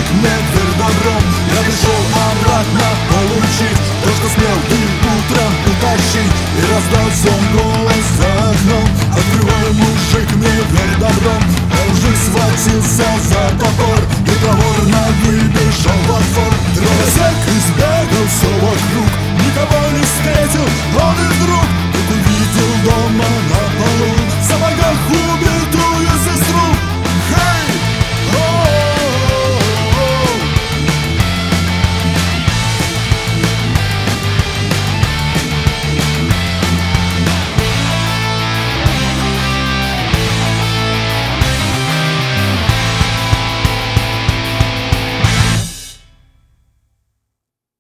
мужик, мне дверь добром. Я пришел обратно получить то, что смел ты утром утащить. И раздался голос за окном: открывай, мужик, мне дверь добром. Я уже схватился за